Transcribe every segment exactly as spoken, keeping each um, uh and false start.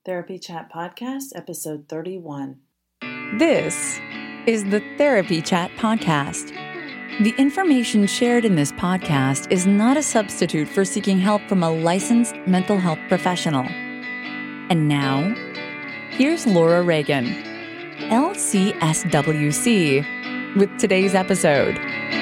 Therapy Chat Podcast, episode thirty-one. This is the Therapy Chat Podcast. The information shared in this podcast is not a substitute for seeking help from a licensed mental health professional. And now, here's Laura Reagan, L C S W C, with today's episode.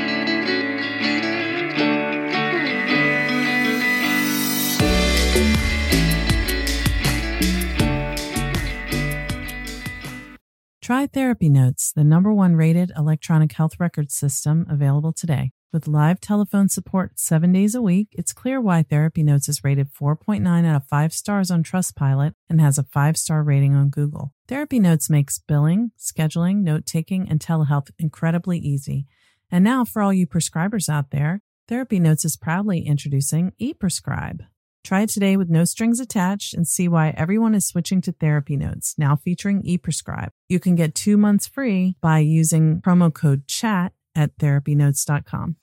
Try Therapy Notes, the number one rated electronic health record system available today. With live telephone support seven days a week, it's clear why Therapy Notes is rated four point nine out of five stars on Trustpilot and has a five-star rating on Google. Therapy Notes makes billing, scheduling, note-taking, and telehealth incredibly easy. And now, for all you prescribers out there, Therapy Notes is proudly introducing ePrescribe. Try it today with no strings attached and see why everyone is switching to Therapy Notes, now featuring ePrescribe. You can get two months free by using promo code CHAT at therapy notes dot com.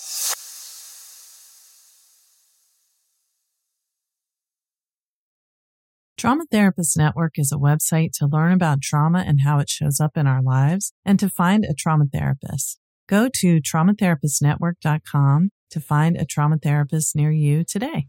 Trauma Therapist Network is a website to learn about trauma and how it shows up in our lives and to find a trauma therapist. Go to trauma therapist network dot com to find a trauma therapist near you today.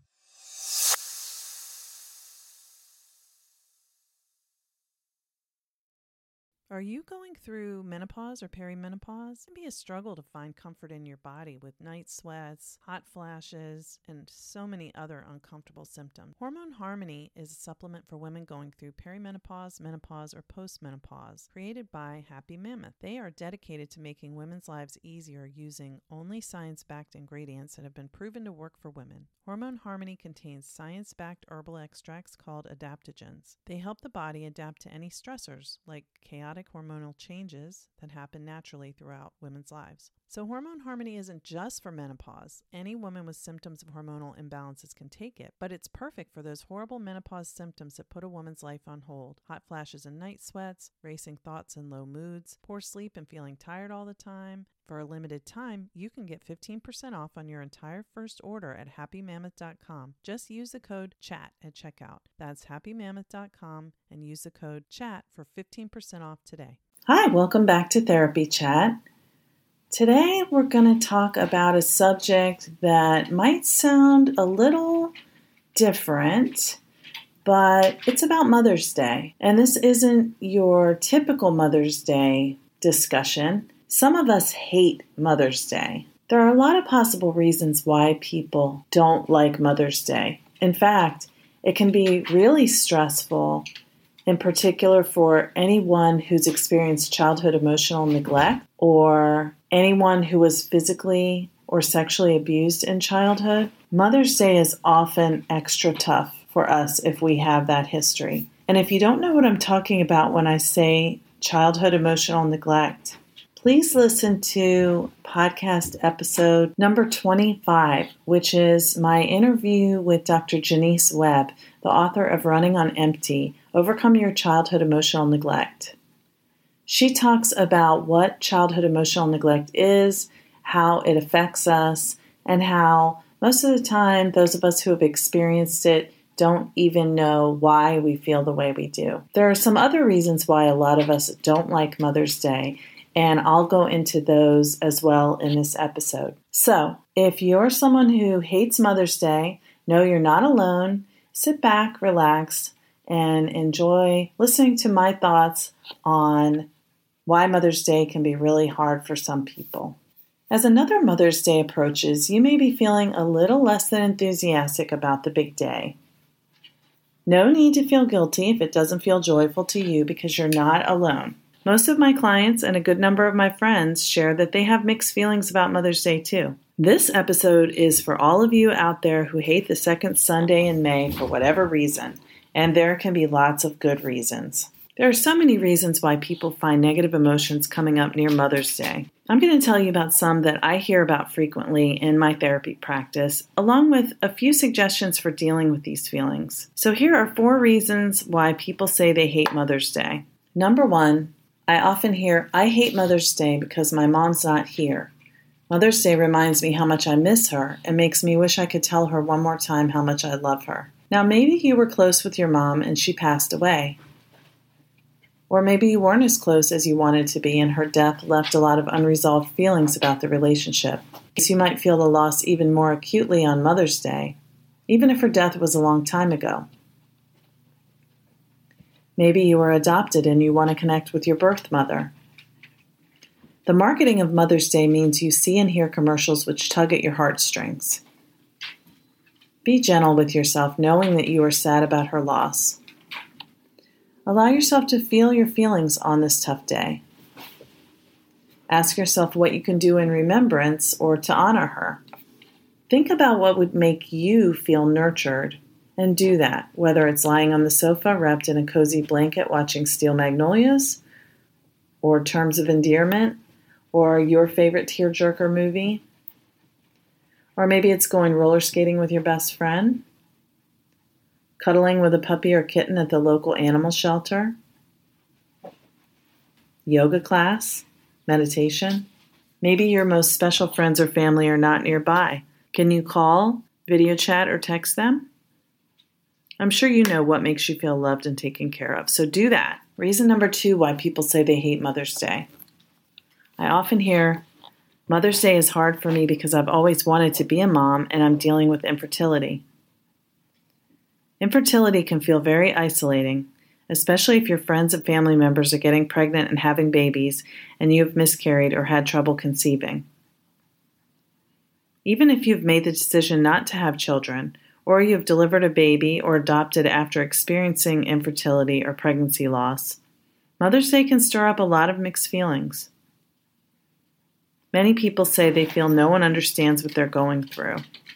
Are you going through menopause or perimenopause? It can be a struggle to find comfort in your body with night sweats, hot flashes, and so many other uncomfortable symptoms. Hormone Harmony is a supplement for women going through perimenopause, menopause, or postmenopause, created by Happy Mammoth. They are dedicated to making women's lives easier using only science-backed ingredients that have been proven to work for women. Hormone Harmony contains science-backed herbal extracts called adaptogens. They help the body adapt to any stressors, like chaotic hormonal changes that happen naturally throughout women's lives. So Hormone Harmony isn't just for menopause. Any woman with symptoms of hormonal imbalances can take it, but it's perfect for those horrible menopause symptoms that put a woman's life on hold. Hot flashes and night sweats, racing thoughts and low moods, poor sleep and feeling tired all the time. For a limited time, you can get fifteen percent off on your entire first order at happy mammoth dot com. Just use the code CHAT at checkout. That's happy mammoth dot com and use the code CHAT for fifteen percent off today. Hi, welcome back to Therapy Chat. Today we're going to talk about a subject that might sound a little different, but it's about Mother's Day. And this isn't your typical Mother's Day discussion. Some of us hate Mother's Day. There are a lot of possible reasons why people don't like Mother's Day. In fact, it can be really stressful, in particular for anyone who's experienced childhood emotional neglect or anyone who was physically or sexually abused in childhood. Mother's Day is often extra tough for us if we have that history. And if you don't know what I'm talking about when I say childhood emotional neglect, please listen to podcast episode number twenty-five, which is my interview with Doctor Janice Webb, the author of Running on Empty, Overcome Your Childhood Emotional Neglect. She talks about what childhood emotional neglect is, how it affects us, and how most of the time those of us who have experienced it don't even know why we feel the way we do. There are some other reasons why a lot of us don't like Mother's Day, and I'll go into those as well in this episode. So, if you're someone who hates Mother's Day, know you're not alone. Sit back, relax, and enjoy listening to my thoughts on why Mother's Day can be really hard for some people. As another Mother's Day approaches, you may be feeling a little less than enthusiastic about the big day. No need to feel guilty if it doesn't feel joyful to you because you're not alone. Most of my clients and a good number of my friends share that they have mixed feelings about Mother's Day too. This episode is for all of you out there who hate the second Sunday in May for whatever reason, and there can be lots of good reasons. There are so many reasons why people find negative emotions coming up near Mother's Day. I'm going to tell you about some that I hear about frequently in my therapy practice, along with a few suggestions for dealing with these feelings. So here are four reasons why people say they hate Mother's Day. Number one, I often hear, I hate Mother's Day because my mom's not here. Mother's Day reminds me how much I miss her and makes me wish I could tell her one more time how much I love her. Now, maybe you were close with your mom and she passed away. Or maybe you weren't as close as you wanted to be and her death left a lot of unresolved feelings about the relationship. So you might feel the loss even more acutely on Mother's Day, even if her death was a long time ago. Maybe you were adopted and you want to connect with your birth mother. The marketing of Mother's Day means you see and hear commercials which tug at your heartstrings. Be gentle with yourself, knowing that you are sad about her loss. Allow yourself to feel your feelings on this tough day. Ask yourself what you can do in remembrance or to honor her. Think about what would make you feel nurtured and do that, whether it's lying on the sofa wrapped in a cozy blanket watching Steel Magnolias, or Terms of Endearment, or your favorite tearjerker movie. Or maybe it's going roller skating with your best friend, cuddling with a puppy or kitten at the local animal shelter, yoga class, meditation. Maybe your most special friends or family are not nearby. Can you call, video chat, or text them? I'm sure you know what makes you feel loved and taken care of, so do that. Reason number two why people say they hate Mother's Day. I often hear, Mother's Day is hard for me because I've always wanted to be a mom and I'm dealing with infertility. Infertility can feel very isolating, especially if your friends and family members are getting pregnant and having babies and you have miscarried or had trouble conceiving. Even if you've made the decision not to have children, or you've delivered a baby or adopted after experiencing infertility or pregnancy loss, Mother's Day can stir up a lot of mixed feelings. Many people say they feel no one understands what they're going through.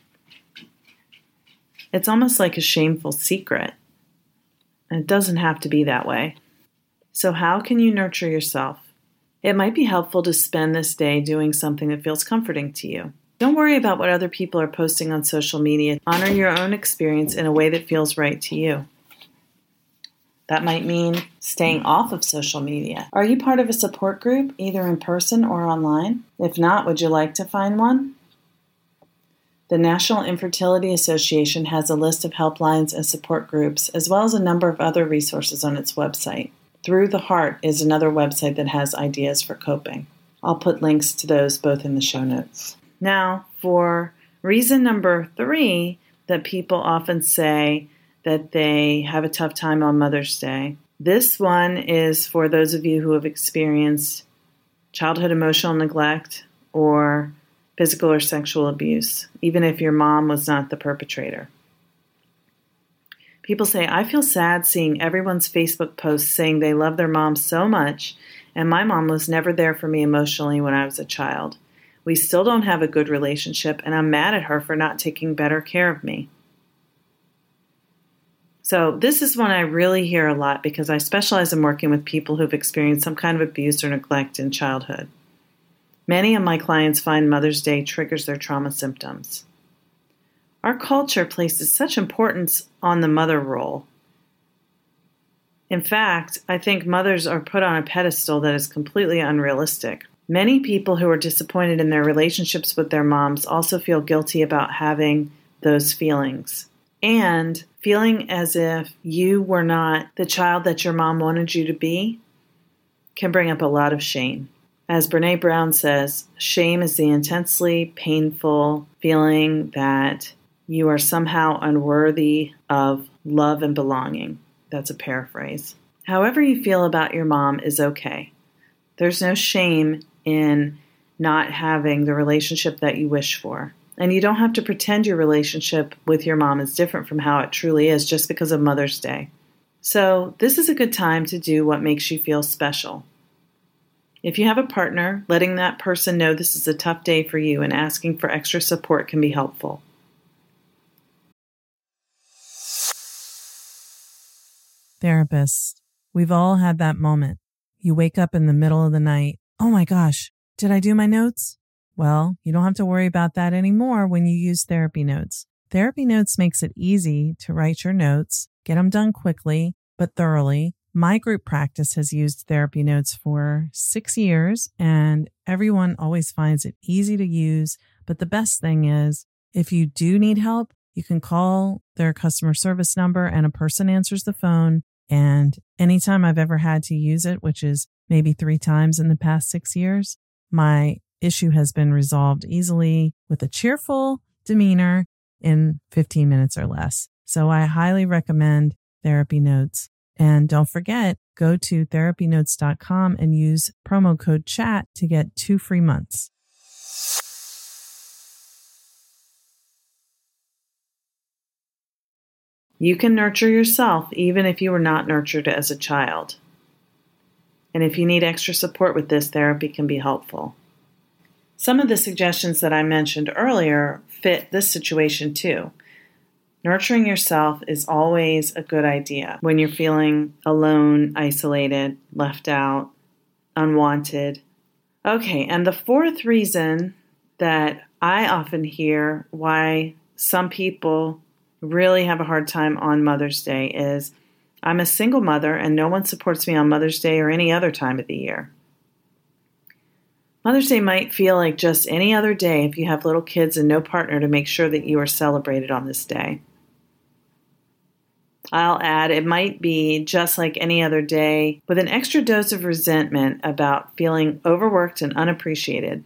It's almost like a shameful secret, and it doesn't have to be that way. So how can you nurture yourself? It might be helpful to spend this day doing something that feels comforting to you. Don't worry about what other people are posting on social media. Honor your own experience in a way that feels right to you. That might mean staying off of social media. Are you part of a support group, either in person or online? If not, would you like to find one? The National Infertility Association has a list of helplines and support groups, as well as a number of other resources on its website. Through the Heart is another website that has ideas for coping. I'll put links to those both in the show notes. Now, for reason number three that people often say that they have a tough time on Mother's Day. This one is for those of you who have experienced childhood emotional neglect or physical or sexual abuse, even if your mom was not the perpetrator. People say, I feel sad seeing everyone's Facebook posts saying they love their mom so much, and my mom was never there for me emotionally when I was a child. We still don't have a good relationship, and I'm mad at her for not taking better care of me. So this is one I really hear a lot because I specialize in working with people who've experienced some kind of abuse or neglect in childhood. Many of my clients find Mother's Day triggers their trauma symptoms. Our culture places such importance on the mother role. In fact, I think mothers are put on a pedestal that is completely unrealistic. Many people who are disappointed in their relationships with their moms also feel guilty about having those feelings. And feeling as if you were not the child that your mom wanted you to be can bring up a lot of shame. As Brené Brown says, shame is the intensely painful feeling that you are somehow unworthy of love and belonging. That's a paraphrase. However you feel about your mom is okay. There's no shame in not having the relationship that you wish for. And you don't have to pretend your relationship with your mom is different from how it truly is just because of Mother's Day. So this is a good time to do what makes you feel special. If you have a partner, letting that person know this is a tough day for you and asking for extra support can be helpful. Therapists, we've all had that moment. You wake up in the middle of the night. Oh my gosh, did I do my notes? Well, you don't have to worry about that anymore when you use Therapy Notes. Therapy Notes makes it easy to write your notes, get them done quickly, but thoroughly. My group practice has used Therapy Notes for six years, and everyone always finds it easy to use. But the best thing is, if you do need help, You can call their customer service number and a person answers the phone. And anytime I've ever had to use it, which is maybe three times in the past six years, my issue has been resolved easily with a cheerful demeanor in fifteen minutes or less. So I highly recommend Therapy Notes. And don't forget, go to therapy notes dot com and use promo code CHAT to get two free months. You can nurture yourself even if you were not nurtured as a child. And if you need extra support with this, therapy can be helpful. Some of the suggestions that I mentioned earlier fit this situation too. Nurturing yourself is always a good idea when you're feeling alone, isolated, left out, unwanted. Okay, and the fourth reason that I often hear why some people really have a hard time on Mother's Day is, I'm a single mother and no one supports me on Mother's Day or any other time of the year. Mother's Day might feel like just any other day if you have little kids and no partner to make sure that you are celebrated on this day. I'll add, it might be just like any other day with an extra dose of resentment about feeling overworked and unappreciated.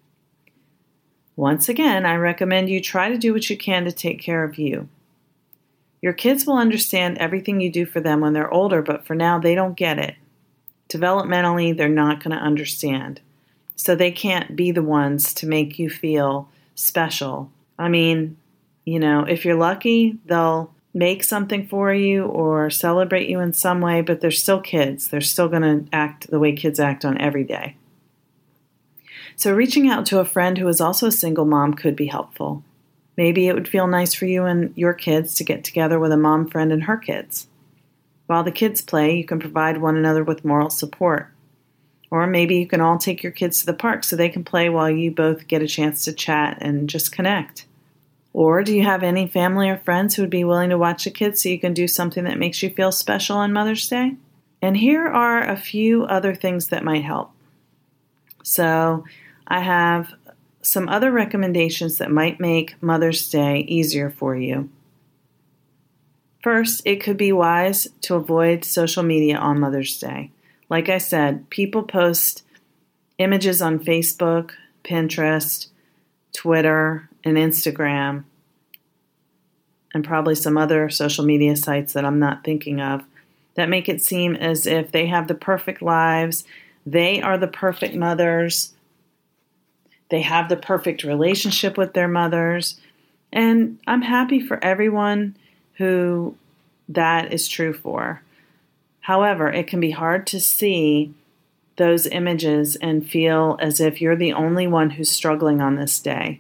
Once again, I recommend you try to do what you can to take care of you. Your kids will understand everything you do for them when they're older, but for now, they don't get it. Developmentally, they're not going to understand. So they can't be the ones to make you feel special. I mean, you know, if you're lucky, they'll make something for you or celebrate you in some way, but they're still kids. They're still going to act the way kids act on every day. So reaching out to a friend who is also a single mom could be helpful. Maybe it would feel nice for you and your kids to get together with a mom friend and her kids. While the kids play, you can provide one another with moral support. Or maybe you can all take your kids to the park so they can play while you both get a chance to chat and just connect. Or do you have any family or friends who would be willing to watch the kids so you can do something that makes you feel special on Mother's Day? And here are a few other things that might help. So I have some other recommendations that might make Mother's Day easier for you. First, it could be wise to avoid social media on Mother's Day. Like I said, people post images on Facebook, Pinterest, Twitter, and Instagram, and probably some other social media sites that I'm not thinking of, that make it seem as if they have the perfect lives, they are the perfect mothers, they have the perfect relationship with their mothers, and I'm happy for everyone who that is true for. However, it can be hard to see those images and feel as if you're the only one who's struggling on this day.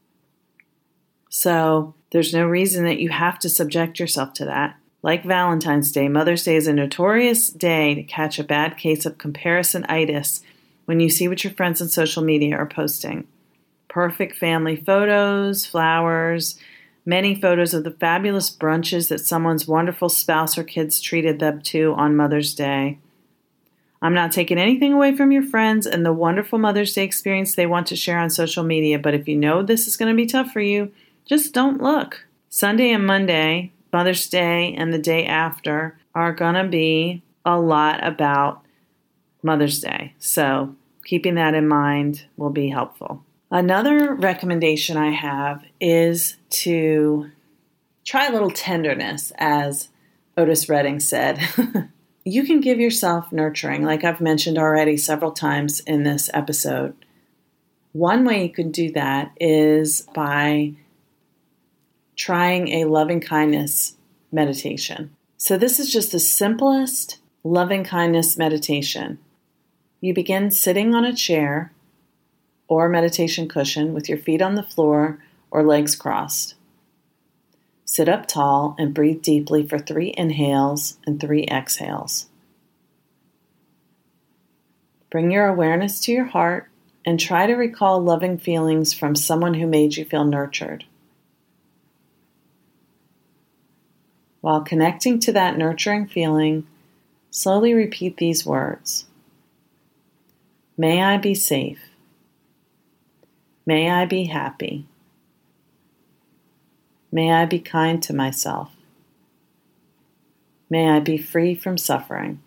So there's no reason that you have to subject yourself to that. Like Valentine's Day, Mother's Day is a notorious day to catch a bad case of comparison-itis when you see what your friends on social media are posting. Perfect family photos, flowers, many photos of the fabulous brunches that someone's wonderful spouse or kids treated them to on Mother's Day. I'm not taking anything away from your friends and the wonderful Mother's Day experience they want to share on social media, but if you know this is going to be tough for you, just don't look. Sunday and Monday, Mother's Day and the day after, are going to be a lot about Mother's Day. So keeping that in mind will be helpful. Another recommendation I have is to try a little tenderness, as Otis Redding said. You can give yourself nurturing, like I've mentioned already several times in this episode. One way you can do that is by trying a loving kindness meditation. So this is just the simplest loving kindness meditation. You begin sitting on a chair or meditation cushion with your feet on the floor or legs crossed. Sit up tall and breathe deeply for three inhales and three exhales. Bring your awareness to your heart and try to recall loving feelings from someone who made you feel nurtured. While connecting to that nurturing feeling, slowly repeat these words. May I be safe. May I be happy. May I be kind to myself. May I be free from suffering.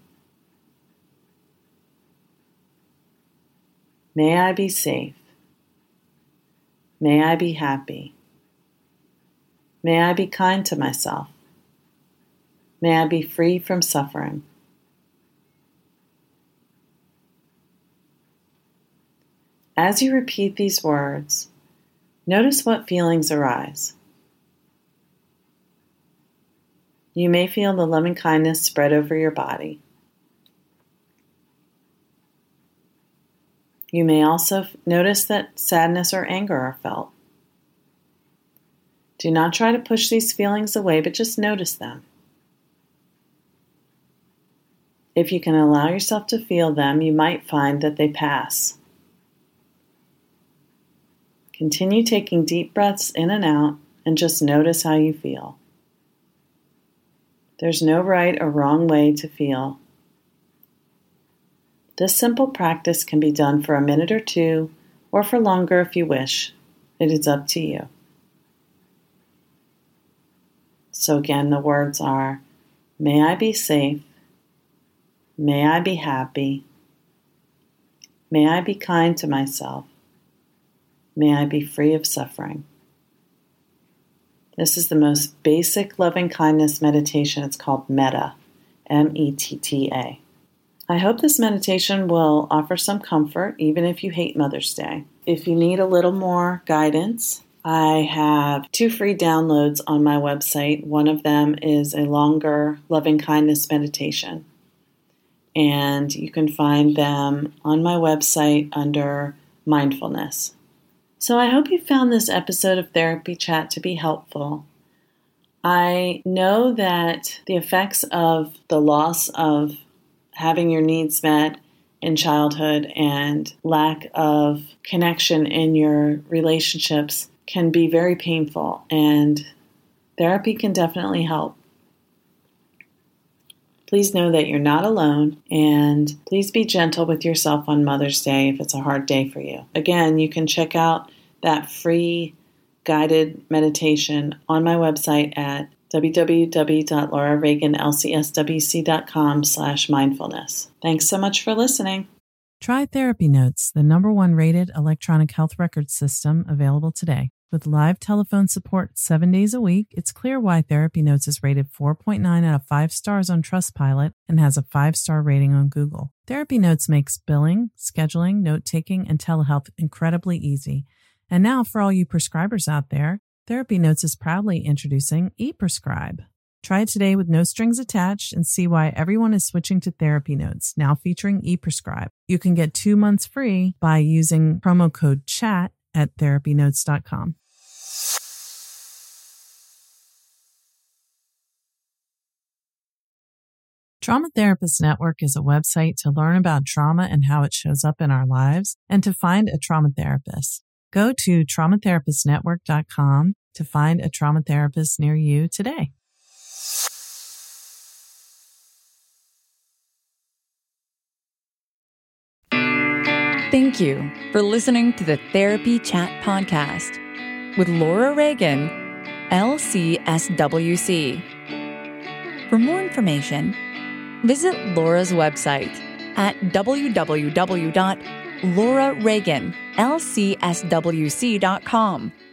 May I be safe. May I be happy. May I be kind to myself. May I be free from suffering. As you repeat these words, notice what feelings arise. You may feel the loving kindness spread over your body. You may also notice that sadness or anger are felt. Do not try to push these feelings away, but just notice them. If you can allow yourself to feel them, you might find that they pass. Continue taking deep breaths in and out and just notice how you feel. There's no right or wrong way to feel. This simple practice can be done for a minute or two, or for longer if you wish. It is up to you. So again, the words are, may I be safe, may I be happy, may I be kind to myself, may I be free of suffering. This is the most basic loving kindness meditation. It's called Metta, M E T T A. I hope this meditation will offer some comfort, even if you hate Mother's Day. If you need a little more guidance, I have two free downloads on my website. One of them is a longer loving kindness meditation, and you can find them on my website under mindfulness. So I hope you found this episode of Therapy Chat to be helpful. I know that the effects of the loss of having your needs met in childhood and lack of connection in your relationships can be very painful, and therapy can definitely help. Please know that you're not alone, and please be gentle with yourself on Mother's Day if it's a hard day for you. Again, you can check out that free guided meditation on my website at w w w dot laura reagan l c s w c dot com slash mindfulness. Thanks so much for listening. Try Therapy Notes, the number one rated electronic health record system available today. With live telephone support seven days a week, it's clear why Therapy Notes is rated four point nine out of five stars on Trustpilot and has a five-star rating on Google. Therapy Notes makes billing, scheduling, note-taking, and telehealth incredibly easy. And now, for all you prescribers out there, Therapy Notes is proudly introducing ePrescribe. Try it today with no strings attached and see why everyone is switching to Therapy Notes, now featuring ePrescribe. You can get two months free by using promo code CHAT at therapy notes dot com. Trauma Therapist Network is a website to learn about trauma and how it shows up in our lives and to find a trauma therapist. Go to trauma therapist network dot com to find a trauma therapist near you today. Thank you for listening to the Therapy Chat Podcast with Laura Reagan, L C S W C. For more information, visit Laura's website at w w w dot laura reagan l c s w c dot com.